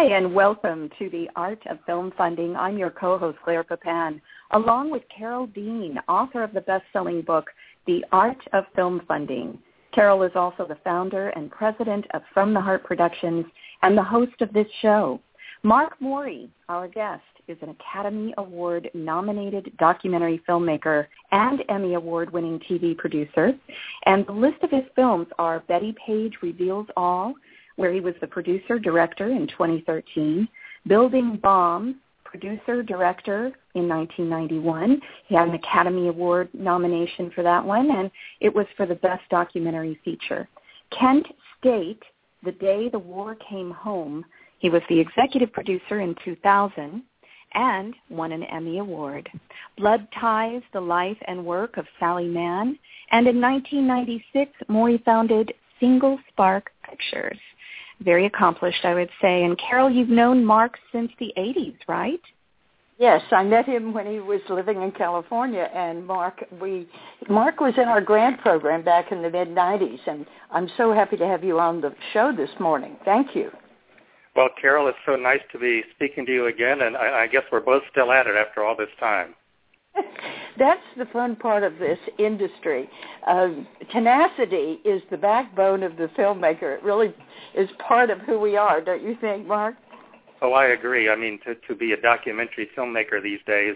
Hi, and welcome to the Art of Film Funding. I'm your co-host, Claire Papan, along with Carol Dean, author of the best-selling book, The Art of Film Funding. Carol is also the founder and president of From the Heart Productions and the host of this show. Mark Morey, our guest, is an Academy Award-nominated documentary filmmaker and Emmy Award-winning TV producer. And the list of his films are Betty Page Reveals All, where he was the producer-director in 2013, Building Bombs, producer-director in 1991. He had an Academy Award nomination for that one, and it was for the Best Documentary Feature. Kent State, The Day the War Came Home, he was the executive producer in 2000 and won an Emmy Award. Blood Ties, The Life and Work of Sally Mann, and in 1996, Morey founded Single Spark Pictures. Very accomplished, I would say. And Carol, you've known Mark since the 80s, right? Yes, I met him when he was living in California, and Mark was in our grant program back in the mid-'90s, and I'm so happy to have you on the show this morning. Thank you. Well, Carol, it's so nice to be speaking to you again, and I guess we're both still at it after all this time. That's the fun part of this industry. Tenacity is the backbone of the filmmaker. It really is part of who we are, don't you think, Mark? Oh, I agree. I mean, to be a documentary filmmaker these days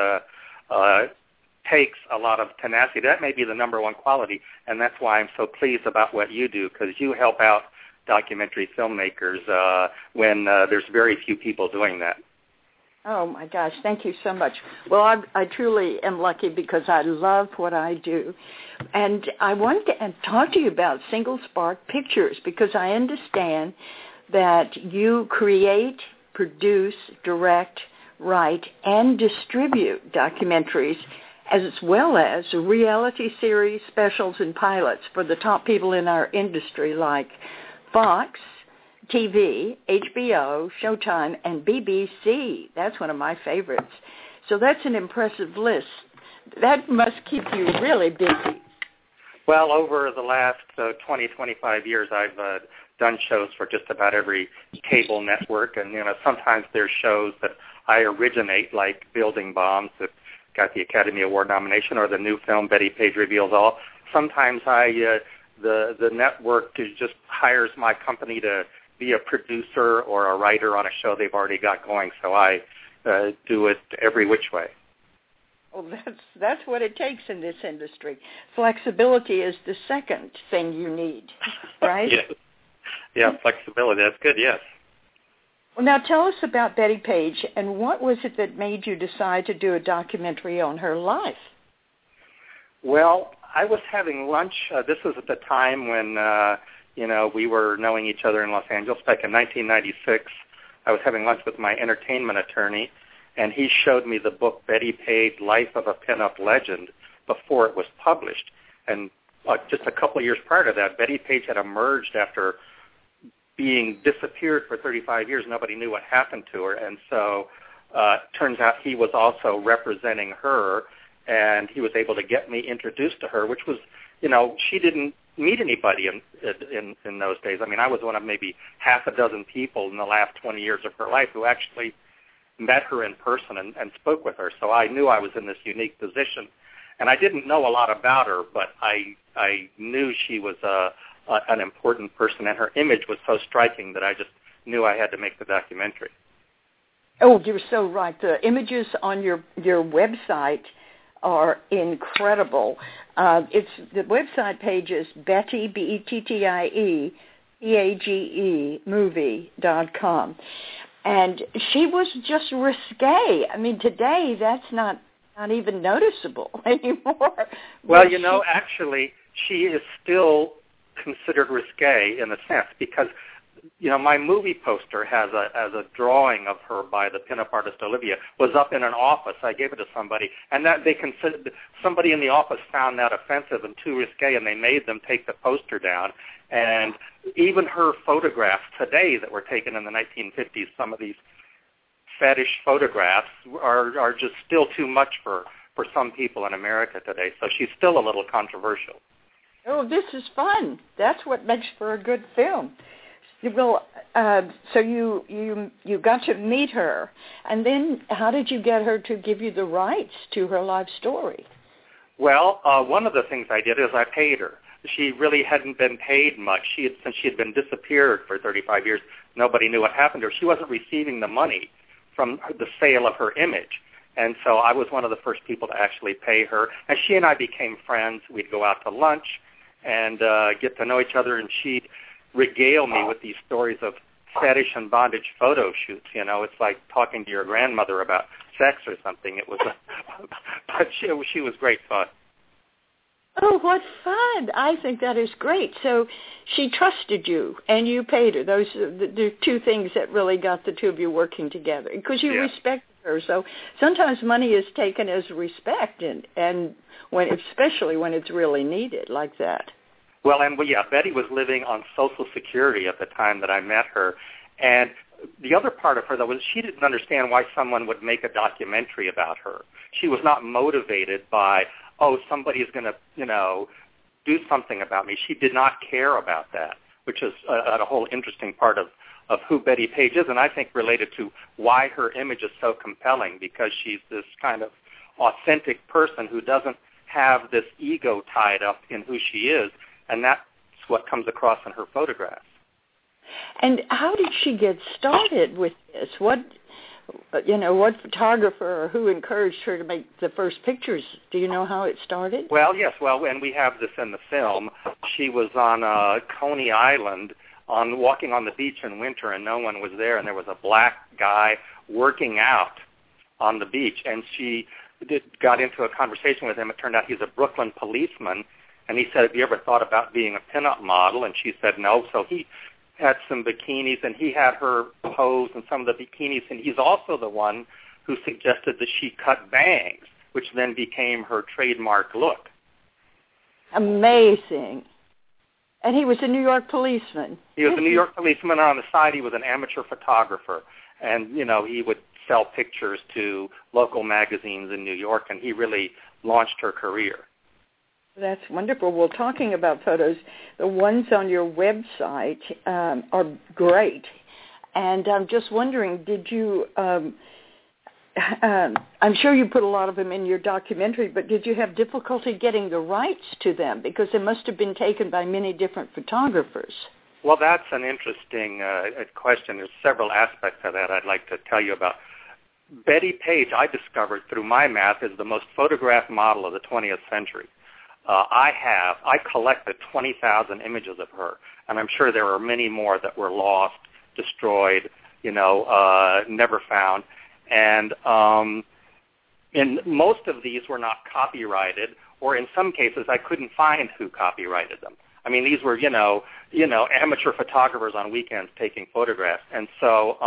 takes a lot of tenacity. That may be the number one quality, and that's why I'm so pleased about what you do, because you help out documentary filmmakers when there's very few people doing that. Oh, my gosh, thank you so much. Well, I truly am lucky because I love what I do. And I wanted to talk to you about Single Spark Pictures because I understand that you create, produce, direct, write, and distribute documentaries as well as reality series, specials, and pilots for the top people in our industry like Fox TV, HBO, Showtime, and BBC. That's one of my favorites. So that's an impressive list. That must keep you really busy. Well, over the last 20, 25 years, I've done shows for just about every cable network, and sometimes there's shows that I originate, like Building Bombs, that got the Academy Award nomination, or the new film Betty Page Reveals All. Sometimes the network just hires my company to be a producer or a writer on a show they've already got going, so I do it every which way. Well, that's what it takes in this industry. Flexibility is the second thing you need, right? Yes. Yeah, flexibility. That's good, yes. Well, now tell us about Betty Page, and what was it that made you decide to do a documentary on her life? Well, I was having lunch. This was at the time when we were knowing each other in Los Angeles back in 1996. I was having lunch with my entertainment attorney, and he showed me the book Betty Page, Life of a Pinup Legend, before it was published. And just a couple of years prior to that, Betty Page had emerged after being disappeared for 35 years. Nobody knew what happened to her. And so turns out he was also representing her, and he was able to get me introduced to her, which was, she didn't meet anybody in those days. I mean, I was one of maybe half a dozen people in the last 20 years of her life who actually met her in person and spoke with her. So I knew I was in this unique position. And I didn't know a lot about her, but I knew she was an important person, and her image was so striking that I just knew I had to make the documentary. Oh, you're so right. The images on your website are incredible. It's the website page is Betty, BETTIE, PAGE, movie.com. And she was just risque. I mean, today that's not even noticeable anymore. Well, actually, she is still considered risque in a sense because, my movie poster has a drawing of her by the pinup artist Olivia, was up in an office. I gave it to somebody, and that they considered, somebody in the office found that offensive and too risque, and they made them take the poster down. And even her photographs today that were taken in the 1950s, some of these fetish photographs are just still too much for some people in America today. So she's still a little controversial. Oh, this is fun. That's what makes for a good film. Well, so you got to meet her, and then how did you get her to give you the rights to her life story? Well, one of the things I did is I paid her. She really hadn't been paid much. Since she had been disappeared for 35 years, nobody knew what happened to her. She wasn't receiving the money from the sale of her image. And so I was one of the first people to actually pay her. And she and I became friends. We'd go out to lunch and get to know each other, and she'd regale me with these stories of fetish and bondage photo shoots. You know, it's like talking to your grandmother about sex or something. It was, but she was great fun. Oh, what fun! I think that is great. So she trusted you, and you paid her. Those are the two things that really got the two of you working together, because you respected her. So sometimes money is taken as respect, and when, especially when it's really needed like that. Well, and Betty was living on Social Security at the time that I met her, and the other part of her, though, was she didn't understand why someone would make a documentary about her. She was not motivated by, oh, somebody's going to, do something about me. She did not care about that, which is a whole interesting part of who Betty Page is, and I think related to why her image is so compelling, because she's this kind of authentic person who doesn't have this ego tied up in who she is, and that's what comes across in her photographs. And how did she get started with this? What photographer or who encouraged her to make the first pictures? Do you know how it started? Well, yes. Well, and we have this in the film. She was on Coney Island walking on the beach in winter, and no one was there, and there was a black guy working out on the beach, and she got into a conversation with him. It turned out he's a Brooklyn policeman, and he said, have you ever thought about being a pinup model? And she said no. So he had some bikinis, and he had her pose in some of the bikinis, and he's also the one who suggested that she cut bangs, which then became her trademark look. Amazing. And he was a New York policeman. He was a New York policeman, and on the side he was an amateur photographer, and, he would sell pictures to local magazines in New York, and he really launched her career. That's wonderful. Well, talking about photos, the ones on your website are great. And I'm just wondering, did you, I'm sure you put a lot of them in your documentary, but did you have difficulty getting the rights to them? Because they must have been taken by many different photographers. Well, that's an interesting question. There's several aspects of that I'd like to tell you about. Betty Page, I discovered through my math, is the most photographed model of the 20th century. I collected 20,000 images of her, and I'm sure there are many more that were lost, destroyed, never found. And most of these were not copyrighted, or in some cases I couldn't find who copyrighted them. I mean, these were, amateur photographers on weekends taking photographs. And so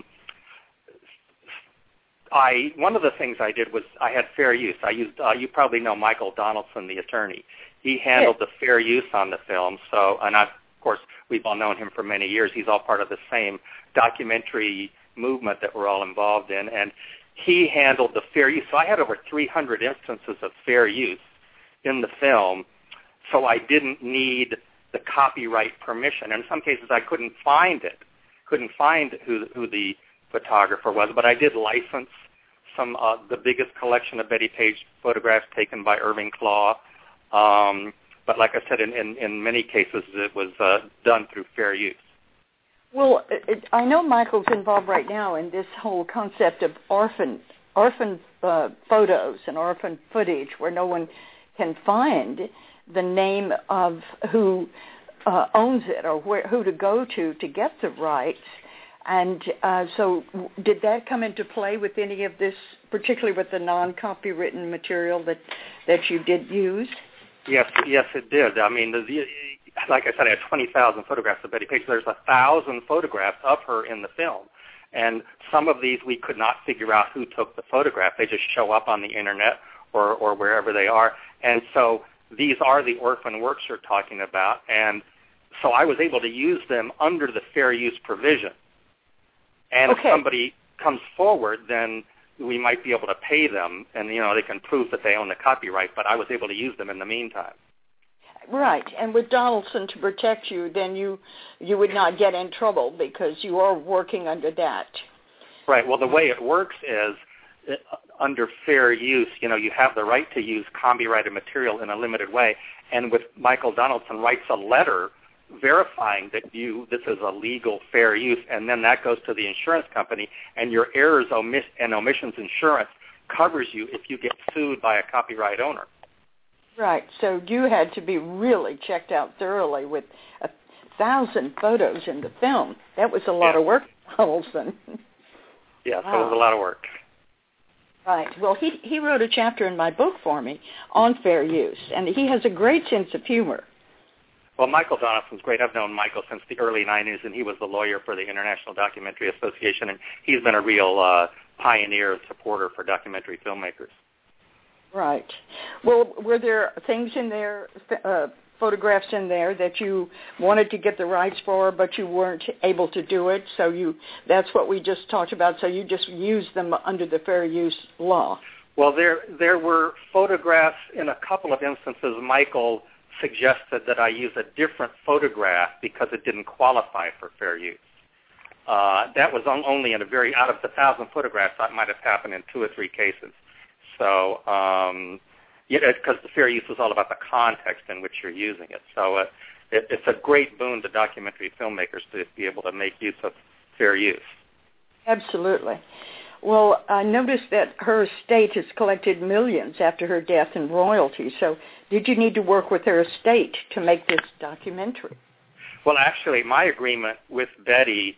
one of the things I did was I had fair use. I used, you probably know Michael Donaldson, the attorney. He handled the fair use on the film. So, and of course, we've all known him for many years. He's all part of the same documentary movement that we're all involved in. And he handled the fair use. So I had over 300 instances of fair use in the film. So I didn't need the copyright permission. In some cases, I couldn't find it. Couldn't find who the photographer was, but I did license some the biggest collection of Betty Page photographs taken by Irving Klaw. But like I said, in many cases, it was done through fair use. Well, I know Michael's involved right now in this whole concept of orphan photos and orphan footage, where no one can find the name of who owns it or who to go to get the rights. And so did that come into play with any of this, particularly with the non-copywritten material that you did use? Yes, it did. I mean, like I said, I had 20,000 photographs of Betty Page. There's 1,000 photographs of her in the film. And some of these we could not figure out who took the photograph. They just show up on the Internet or wherever they are. And so these are the orphan works you're talking about. And so I was able to use them under the fair use provision. And if somebody comes forward, then we might be able to pay them, and they can prove that they own the copyright. But I was able to use them in the meantime. Right, and with Donaldson to protect you, then you would not get in trouble because you are working under that. Right. Well, the way it works is under fair use, you have the right to use copyrighted material in a limited way. And with Michael Donaldson writes a letter verifying that this is a legal fair use, and then that goes to the insurance company, and your errors and omissions insurance covers you if you get sued by a copyright owner. Right. So you had to be really checked out thoroughly with 1,000 photos in the film. That was a lot of work, Donaldson. Yeah, so it was a lot of work. Right. Well, he wrote a chapter in my book for me on fair use, and he has a great sense of humor. Well, Michael Donaldson's great. I've known Michael since the early 90s, and he was the lawyer for the International Documentary Association, and he's been a real pioneer and supporter for documentary filmmakers. Right. Well, were there things in there, photographs in there that you wanted to get the rights for, but you weren't able to do it? So that's what we just talked about. So you just used them under the fair use law. Well, there were photographs in a couple of instances. Michael suggested that I use a different photograph because it didn't qualify for fair use. That was only in out of the 1,000 photographs, that might have happened in 2 or 3 cases. So, because the fair use was all about the context in which you're using it. So it's a great boon to documentary filmmakers to be able to make use of fair use. Absolutely. Well, I noticed that her estate has collected millions after her death in royalties. So did you need to work with her estate to make this documentary? Well, actually, my agreement with Betty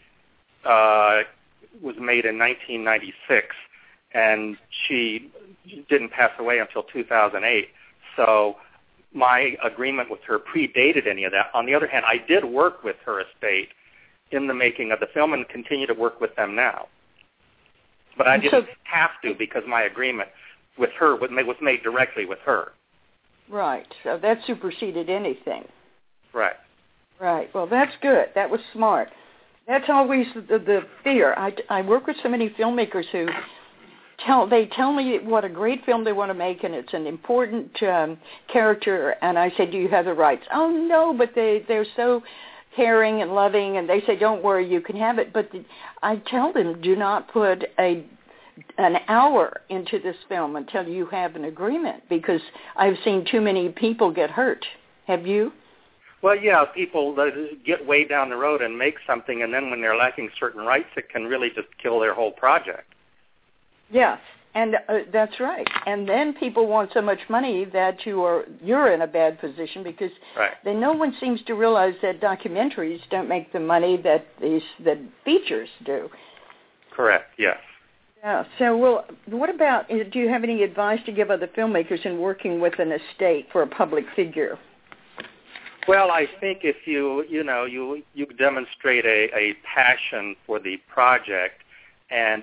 was made in 1996, and she didn't pass away until 2008. So my agreement with her predated any of that. On the other hand, I did work with her estate in the making of the film and continue to work with them now. But I didn't have to because my agreement with her was made directly with her. Right. So that superseded anything. Right. Right. Well, that's good. That was smart. That's always the fear. I work with so many filmmakers who tell me what a great film they want to make, and it's an important character. And I say, do you have the rights? Oh, no, but they're so caring and loving, and they say, don't worry, you can have it. But I tell them, do not put an hour into this film until you have an agreement, because I've seen too many people get hurt. Have you? Well, yeah, people get way down the road and make something, and then when they're lacking certain rights, it can really just kill their whole project. Yes, and that's right. And then people want so much money that you're in a bad position, because then no one seems to realize that documentaries don't make the money that features do. Correct. Yes. Yeah. So, well, what about? Do you have any advice to give other filmmakers in working with an estate for a public figure? Well, I think if you demonstrate a passion for the project. And,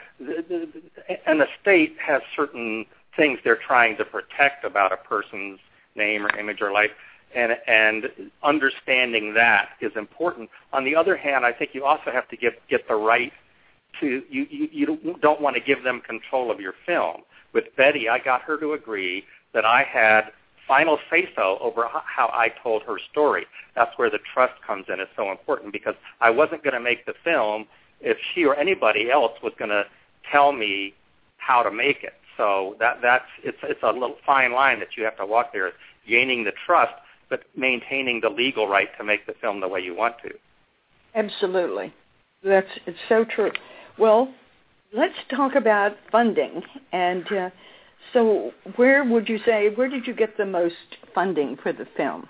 an estate has certain things they're trying to protect about a person's name or image or life, and understanding that is important. On the other hand, I think you also have to get the right to, you don't want to give them control of your film. With Betty, I got her to agree that I had final say-so over how I told her story. That's where the trust comes in. It's so important, because I wasn't going to make the film if she or anybody else was going to tell me how to make it. So it's a little fine line that you have to walk there, gaining the trust, but maintaining the legal right to make the film the way you want to. Absolutely. It's so true. Well, let's talk about funding. And so where did you get the most funding for the film?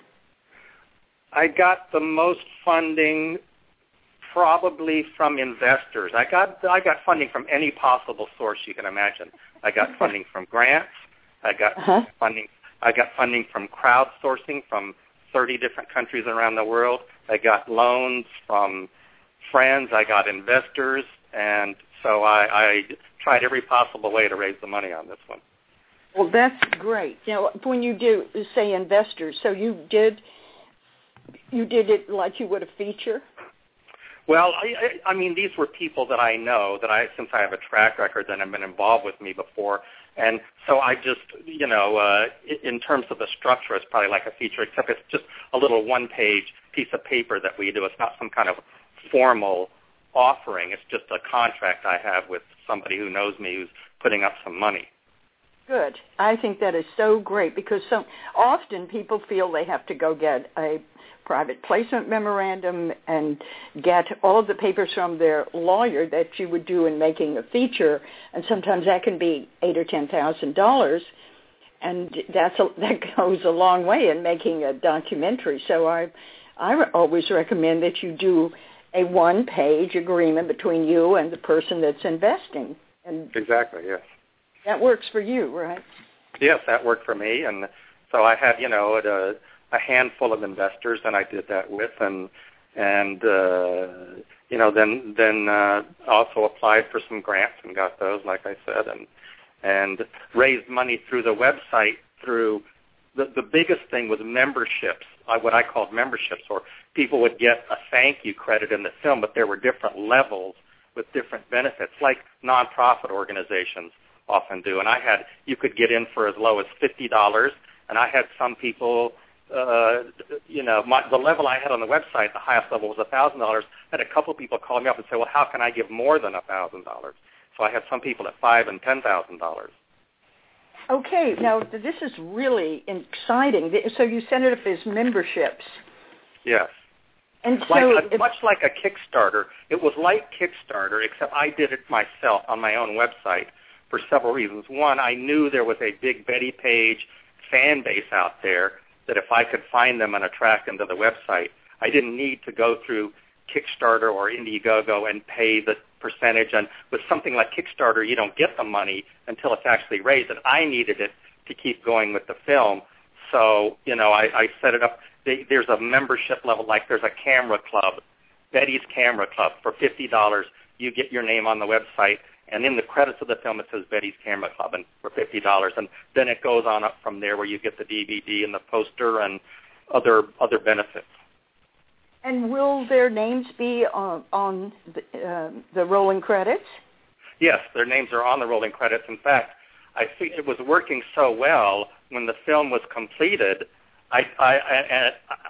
I got the most funding probably from investors. I got funding from any possible source you can imagine. I got funding from grants. I got funding from crowdsourcing from 30 different countries around the world. I got loans from friends. I got investors, and so I tried every possible way to raise the money on this one. Well, that's great. When you do say investors, so you did it like you would a feature? Well, I mean, these were people that I know since I have a track record that have been involved with me before. And so I just, in terms of the structure, it's probably like a feature, except it's just a little one-page piece of paper that we do. It's not some kind of formal offering. It's just a contract I have with somebody who knows me who's putting up some money. Good. I think that is so great because so often people feel they have to go get a private placement memorandum and get all of the papers from their lawyer that you would do in making a feature, and sometimes that can be $8,000 or $10,000, and that goes a long way in making a documentary. So I always recommend that you do a one-page agreement between you and the person that's investing. And exactly, yes. That works for you, right? Yes, that worked for me, and so I had, a handful of investors, and I did that with, and then also applied for some grants and got those, like I said, and raised money through the website. Through the biggest thing was memberships, what I called memberships, or people would get a thank you credit in the film, but there were different levels with different benefits, like nonprofit organizations often do. And you could get in for as low as $50, and I had some people. The level I had on the website, the highest level was $1,000. I had a couple of people call me up and say, well, how can I give more than $1,000? So I had some people at $5,000 and $10,000. Okay, now this is really exciting. So you set it up as memberships. Yes. And so much like a Kickstarter. It was like Kickstarter, except I did it myself on my own website for several reasons. One, I knew there was a big Betty Page fan base out there that if I could find them and attract them to the website, I didn't need to go through Kickstarter or Indiegogo and pay the percentage. And with something like Kickstarter, you don't get the money until it's actually raised, and I needed it to keep going with the film. So, I set it up. There's a membership level, like there's a camera club, Betty's Camera Club. For $50, you get your name on the website, and in the credits of the film, it says Betty's Camera Club, and for $50. And then it goes on up from there where you get the DVD and the poster and other benefits. And will their names be on the rolling credits? Yes, their names are on the rolling credits. In fact, I think it was working so well when the film was completed, I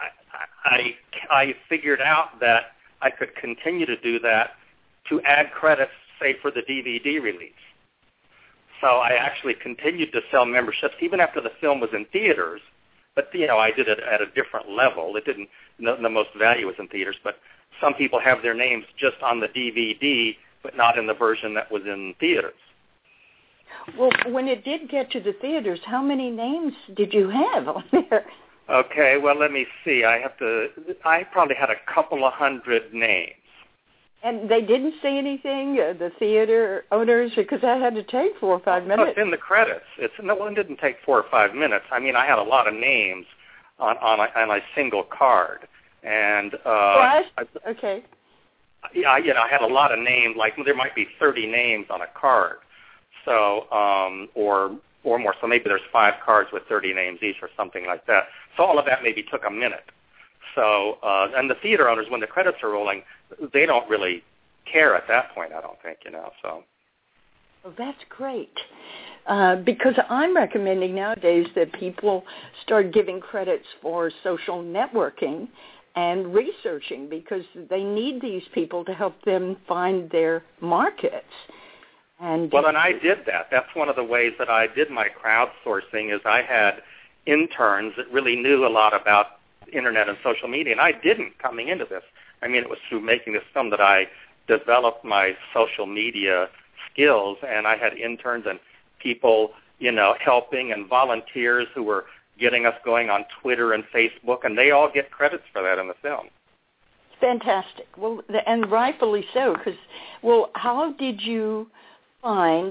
figured out that I could continue to do that to add credits, say, for the DVD release. So I actually continued to sell memberships even after the film was in theaters. But, I did it at a different level. It didn't, the most value was in theaters, but some people have their names just on the DVD, but not in the version that was in theaters. Well, when it did get to the theaters, how many names did you have on there? Okay, well, let me see. I probably had a couple of hundred names. And they didn't say anything, the theater owners, because that had to take 4 or 5 minutes. No, it's in the credits. It didn't take 4 or 5 minutes. I mean, I had a lot of names on a single card, and okay. Yeah, I had a lot of names. Like there might be 30 names on a card, so or more. So maybe there's 5 cards with 30 names each, or something like that. So all of that maybe took a minute. So, and the theater owners, when the credits are rolling, they don't really care at that point, I don't think, so. Well, that's great. Because I'm recommending nowadays that people start giving credits for social networking and researching because they need these people to help them find their markets. And I did that. That's one of the ways that I did my crowdsourcing is I had interns that really knew a lot about Internet and social media, and I didn't coming into this. I mean, it was through making this film that I developed my social media skills, and I had interns and people, helping and volunteers who were getting us going on Twitter and Facebook, and they all get credits for that in the film. Fantastic. Well, and rightfully so, because, how did you find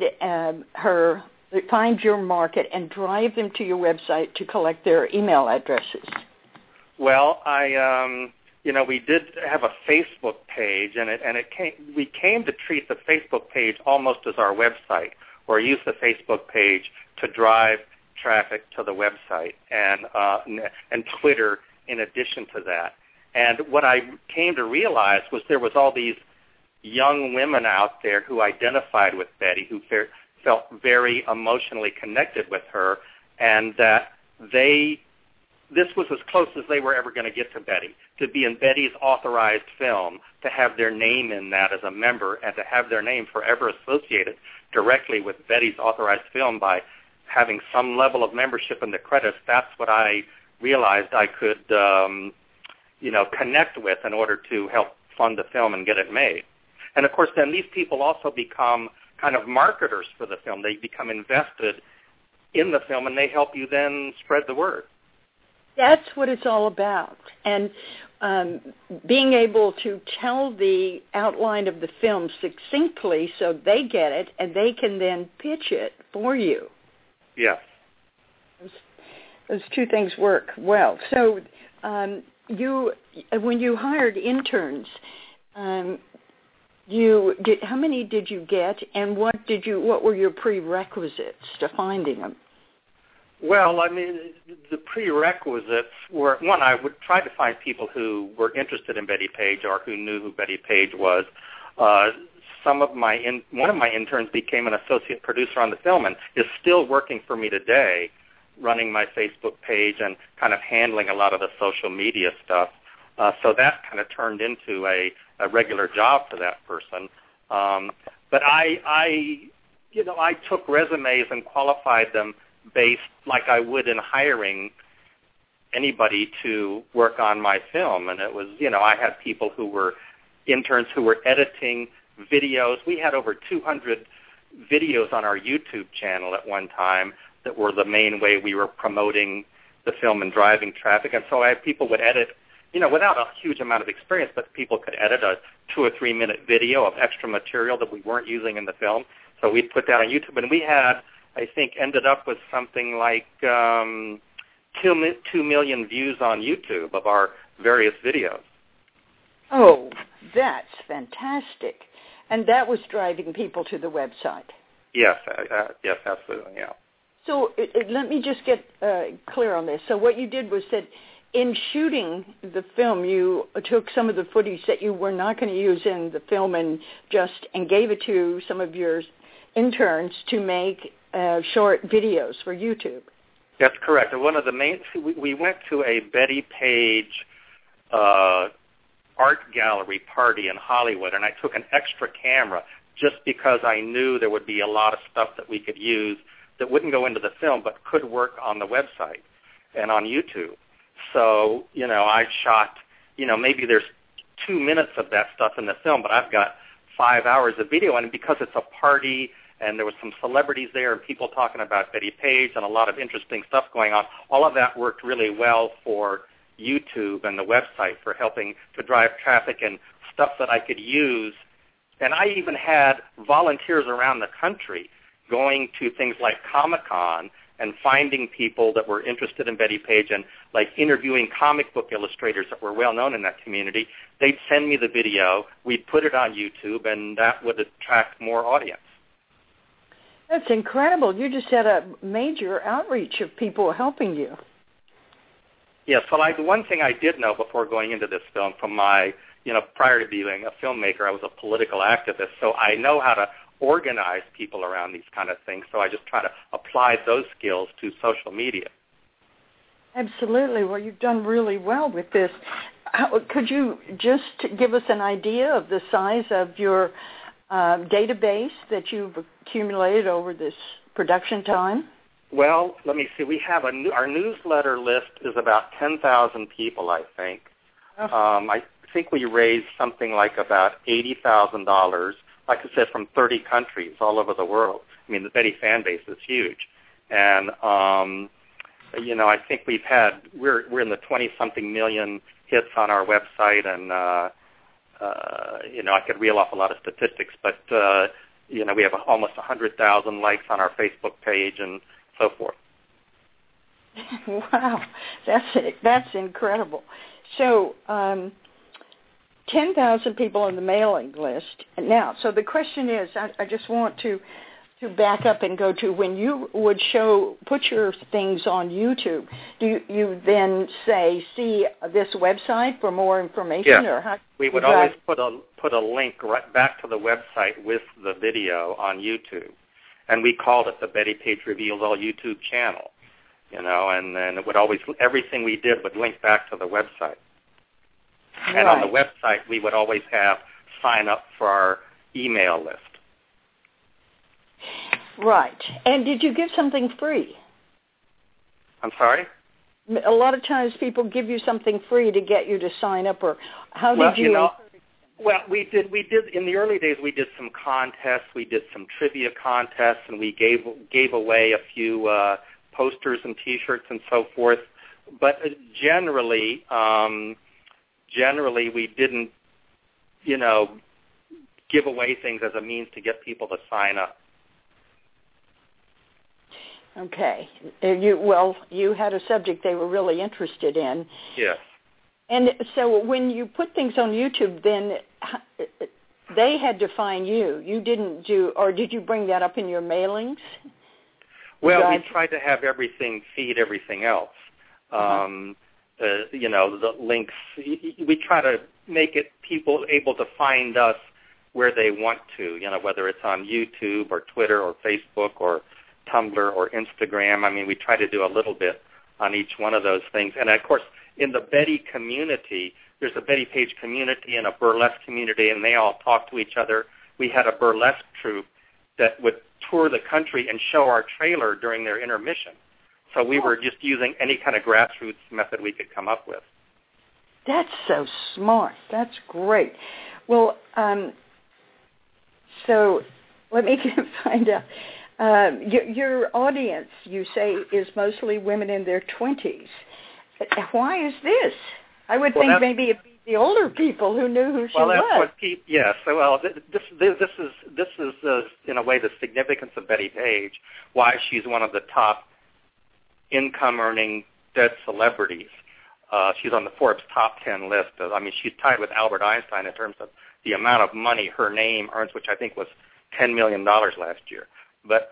your market and drive them to your website to collect their email addresses? Well, we did have a Facebook page, and we came to treat the Facebook page almost as our website, or use the Facebook page to drive traffic to the website, and Twitter in addition to that. And what I came to realize was there was all these young women out there who identified with Betty, who felt very emotionally connected with her, and that this was as close as they were ever going to get to Betty, to be in Betty's authorized film, to have their name in that as a member, and to have their name forever associated directly with Betty's authorized film by having some level of membership in the credits. That's what I realized I could, connect with in order to help fund the film and get it made. And, of course, then these people also become kind of marketers for the film. They become invested in the film, and they help you then spread the word. That's what it's all about. And being able to tell the outline of the film succinctly so they get it, and they can then pitch it for you. Yes. Those two things work well. So when you hired interns, how many did you get, and what were your prerequisites to finding them? Well, I mean, the prerequisites were, one, I would try to find people who were interested in Betty Page or who knew who Betty Page was. One of my interns became an associate producer on the film and is still working for me today, running my Facebook page and kind of handling a lot of the social media stuff. So that kind of turned into a regular job for that person. But I took resumes and qualified them based like I would in hiring anybody to work on my film. And it was, I had people who were interns who were editing videos. We had over 200 videos on our YouTube channel at one time that were the main way we were promoting the film and driving traffic. And so I had people would edit, without a huge amount of experience, but people could edit a 2 or 3 minute video of extra material that we weren't using in the film. So we'd put that on YouTube. And we had, I think, ended up with something like 2 million views on YouTube of our various videos. Oh, that's fantastic. And that was driving people to the website. Yes, yes, absolutely, yeah. So let me just get clear on this. So what you did was that in shooting the film, you took some of the footage that you were not going to use in the film and gave it to some of your interns to make short videos for YouTube. That's correct. And one of the main, we went to a Betty Page art gallery party in Hollywood, and I took an extra camera just because I knew there would be a lot of stuff that we could use that wouldn't go into the film but could work on the website and on YouTube. So, I shot, maybe there's 2 minutes of that stuff in the film, but I've got 5 hours of video, and because it's a party and there was some celebrities there and people talking about Betty Page and a lot of interesting stuff going on, all of that worked really well for YouTube and the website for helping to drive traffic and stuff that I could use. And I even had volunteers around the country going to things like Comic-Con and finding people that were interested in Betty Page and like interviewing comic book illustrators that were well known in that community. They'd send me the video, we'd put it on YouTube, and that would attract more audience. That's incredible. You just had a major outreach of people helping you. Yes, well, the one thing I did know before going into this film from my, prior to being a filmmaker, I was a political activist, so I know how to organize people around these kind of things, so I just try to apply those skills to social media. Absolutely. Well, you've done really well with this. Could you just give us an idea of the size of your database that you've accumulated over this production time? Well, let me see. We have our newsletter list is about 10,000 people, I think. Oh. I think we raised something like about $80,000, like I said, from 30 countries all over the world. I mean, the Betty fan base is huge. And, I think we're in the 20-something million hits on our website, and, I could reel off a lot of statistics, but, we have almost 100,000 likes on our Facebook page and so forth. Wow, that's incredible. So 10,000 people on the mailing list. Now, so the question is, I just want to to back up and go to when you would put your things on YouTube, do you then say, see this website for more information? Yes. Or how we would always put a link right back to the website with the video on YouTube. And we called it the Betty Page Reveals All YouTube channel, and then it would always, everything we did would link back to the website. Right. And on the website, we would always have sign up for our email list. Right. And did you give something free? I'm sorry? A lot of times people give you something free to get you to sign up, or how did you? Well, we did in the early days. We did some contests. We did some trivia contests, and we gave away a few posters and T-shirts and so forth. But generally, we didn't, give away things as a means to get people to sign up. Okay. You had a subject they were really interested in. Yes. And so when you put things on YouTube, then they had to find you. You didn't or did you bring that up in your mailings? Well, we tried to have everything feed everything else. The links, we try to make it people able to find us where they want to, whether it's on YouTube or Twitter or Facebook or Tumblr or Instagram. I mean, we try to do a little bit on each one of those things. And, of course, in the Betty community, there's a Betty Page community and a burlesque community, and they all talk to each other. We had a burlesque troupe that would tour the country and show our trailer during their intermission. So we were just using any kind of grassroots method we could come up with. That's so smart. That's great. Well, so let me find out. Your audience, you say, is mostly women in their 20s. Why is this? I would think maybe it'd be the older people who knew who she was. Well, that's what people. Yes. Well, this is in a way the significance of Betty Page. Why she's one of the top income-earning dead celebrities. She's on the Forbes top 10 list. I mean, she's tied with Albert Einstein in terms of the amount of money her name earns, which I think was $10 million last year. But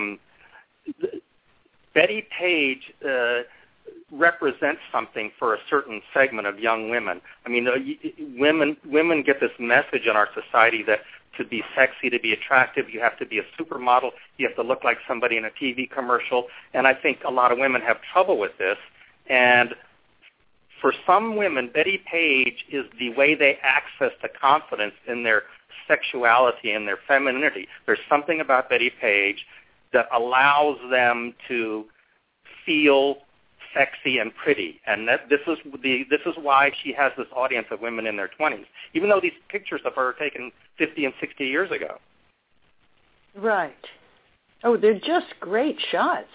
Betty Page represents something for a certain segment of young women. I mean, women get this message in our society that to be sexy, to be attractive, you have to be a supermodel, you have to look like somebody in a TV commercial, and I think a lot of women have trouble with this. And for some women, Betty Page is the way they access the confidence in their sexuality and their femininity. There's something about Betty Page that allows them to feel sexy and pretty, and this is why she has this audience of women in their 20s, even though these pictures of her are taken 50 and 60 years ago. Right. Oh, they're just great shots.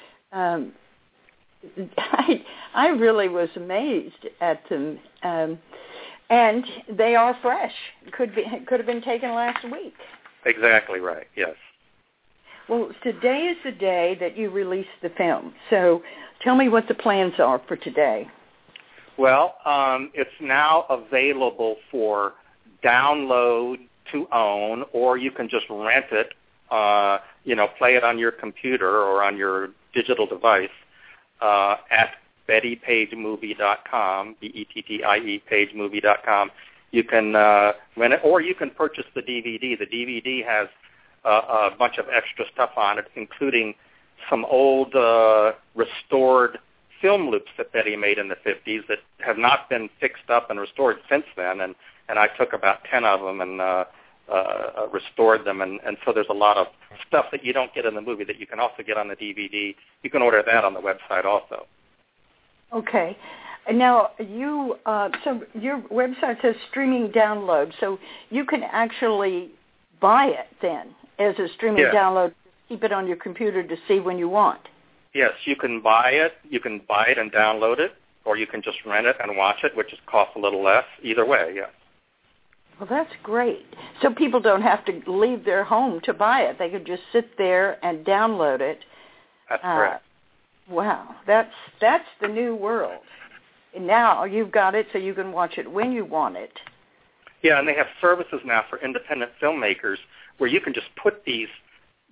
I really was amazed at them, and they are fresh. Could have been taken last week. Exactly right. Yes. Well, today is the day that you released the film. So tell me what the plans are for today. Well, it's now available for download to own, or you can just rent it, play it on your computer or on your digital device at BettyPageMovie.com, BETTIE pagemovie.com. You can rent it, or you can purchase the DVD. The DVD has a bunch of extra stuff on it, including some old restored film loops that Betty made in the 50s that have not been fixed up and restored since then. And I took about 10 of them and restored them. And so there's a lot of stuff that you don't get in the movie that you can also get on the DVD. You can order that on the website also. Okay. Now, so your website says streaming download, so you can actually buy it then as a streaming download, keep it on your computer to see when you want. Yes, you can buy it. You can buy it and download it, or you can just rent it and watch it, which costs a little less. Either way, yes. Well, that's great. So people don't have to leave their home to buy it. They could just sit there and download it. That's correct. Wow, that's the new world. And now you've got it so you can watch it when you want it. Yeah, and they have services now for independent filmmakers where you can just put these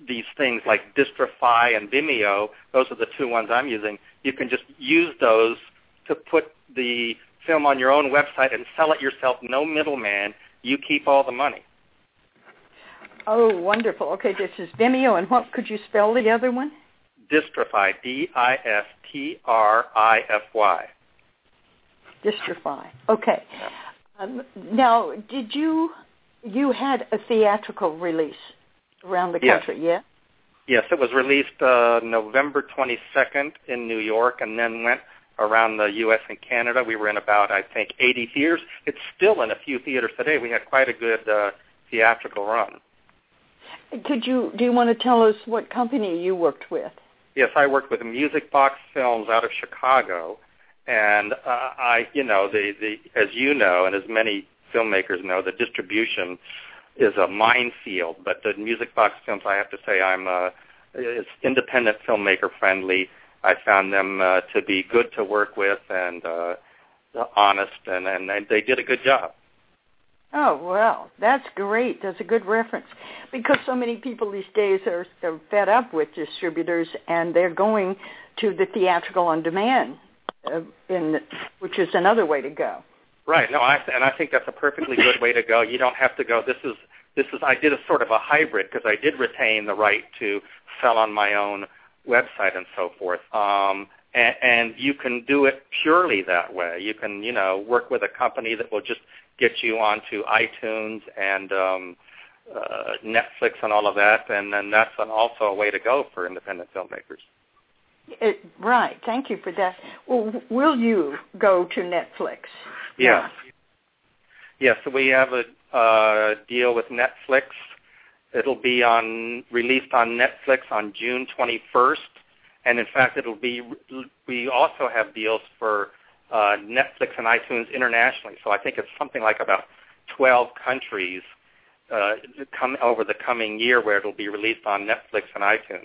these things like Distrify and Vimeo, those are the two ones I'm using, you can just use those to put the film on your own website and sell it yourself, no middleman. You keep all the money. Oh, wonderful. Okay, this is Vimeo, and what could you spell the other one? Distrify, Distrify. Distrify. Okay. Now, did you had a theatrical release around the country, yeah? Yes, it was released November 22nd in New York and then went around the U.S. and Canada. We were in about, I think, 80 theaters. It's still in a few theaters today. We had quite a good theatrical run. Do you want to tell us what company you worked with? Yes, I worked with Music Box Films out of Chicago, and as you know, and as many filmmakers know, the distribution is a minefield. But the Music Box Films, I have to say, it's independent filmmaker friendly. I found them to be good to work with and honest, and they did a good job. Oh, well, that's great. That's a good reference. Because so many people these days are fed up with distributors, and they're going to the theatrical on demand, which is another way to go. Right. No, I think that's a perfectly good way to go. You don't have to go. This is. I did a sort of a hybrid because I did retain the right to sell on my own website and so forth. And you can do it purely that way. You can, work with a company that will just get you onto iTunes and Netflix and all of that, and then that's also a way to go for independent filmmakers. Right. Thank you for that. Well, will you go to Netflix? Yes. Yes, so we have a deal with Netflix. It'll be released on Netflix on June 21st. And in fact, we also have deals for Netflix and iTunes internationally. So I think it's something like about 12 countries come over the coming year where it'll be released on Netflix and iTunes.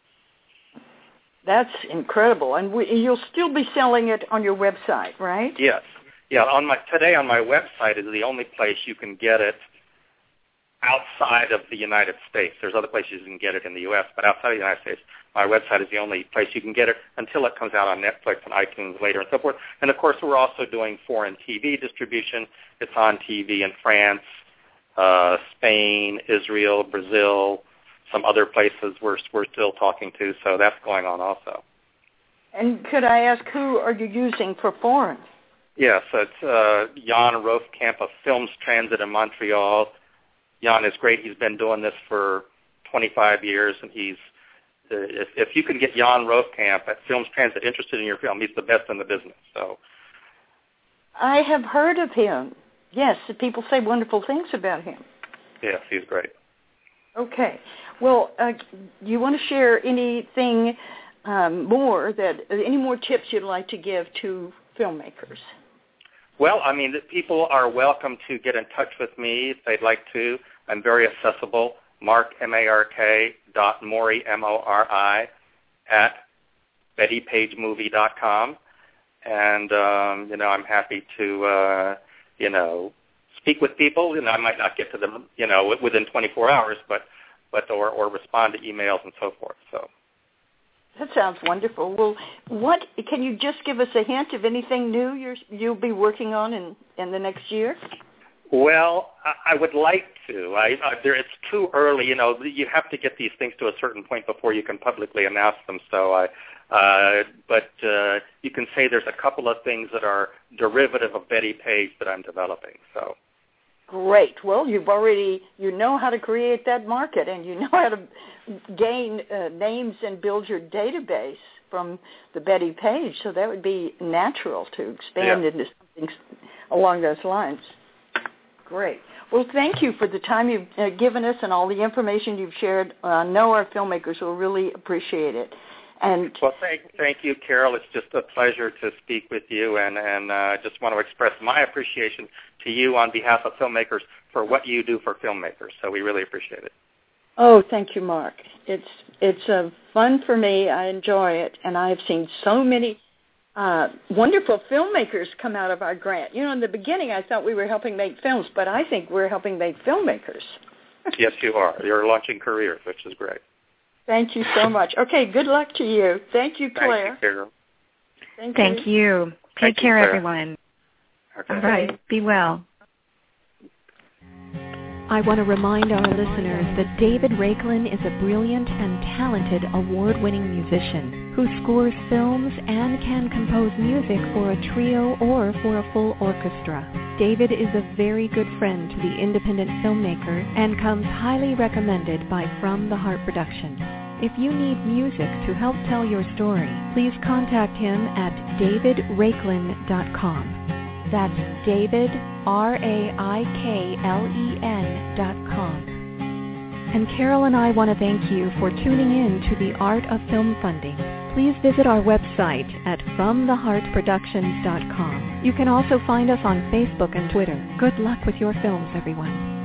That's incredible. And you'll still be selling it on your website, right? Yes. Yeah, today on my website is the only place you can get it outside of the United States. There's other places you can get it in the U.S., but outside of the United States, my website is the only place you can get it until it comes out on Netflix and iTunes later and so forth. And, of course, we're also doing foreign TV distribution. It's on TV in France, Spain, Israel, Brazil, some other places we're still talking to, so that's going on also. And could I ask, who are you using for foreign? Yes, it's Jan Roofkamp of Films Transit in Montreal. Jan is great. He's been doing this for 25 years, and if you can get Jan Roofkamp at Films Transit interested in your film, he's the best in the business. So, I have heard of him. Yes, people say wonderful things about him. Yes, he's great. Okay. Well, you want to share anything any more tips you'd like to give to filmmakers? Well, people are welcome to get in touch with me if they'd like to. I'm very accessible. Mark, M-A-R-K, .Mori, M-O-R-I, at BettyPageMovie.com. And, I'm happy to, speak with people. I might not get to them, within 24 hours, or respond to emails and so forth. So. That sounds wonderful. Well, can you just give us a hint of anything new you'll be working on in the next year? Well, I would like to. It's too early. You have to get these things to a certain point before you can publicly announce them. So, but you can say there's a couple of things that are derivative of Betty Page that I'm developing. So. Great. Well, you know how to create that market, and you know how to gain names and build your database from the Betty Page, so that would be natural to expand into something along those lines. Great. Well, thank you for the time you've given us and all the information you've shared. I know our filmmakers will really appreciate it. Well, thank you, Carol. It's just a pleasure to speak with you, and I just want to express my appreciation to you on behalf of filmmakers for what you do for filmmakers. So we really appreciate it. Oh, thank you, Mark. It's fun for me. I enjoy it, and I have seen so many wonderful filmmakers come out of our grant. In the beginning, I thought we were helping make films, but I think we're helping make filmmakers. Yes, you are. You're launching careers, which is great. Thank you so much. Okay, good luck to you. Thank you, Claire. Thank you, Carol. Thank you. Take care, everyone. Okay. All right. Be well. I want to remind our listeners that David Raiklin is a brilliant and talented award-winning musician who scores films and can compose music for a trio or for a full orchestra. David is a very good friend to the independent filmmaker and comes highly recommended by From the Heart Productions. If you need music to help tell your story, please contact him at davidraiklin.com. That's David, RAIKLEN.com. And Carol and I want to thank you for tuning in to The Art of Film Funding. Please visit our website at FromTheHeartProductions.com. You can also find us on Facebook and Twitter. Good luck with your films, everyone.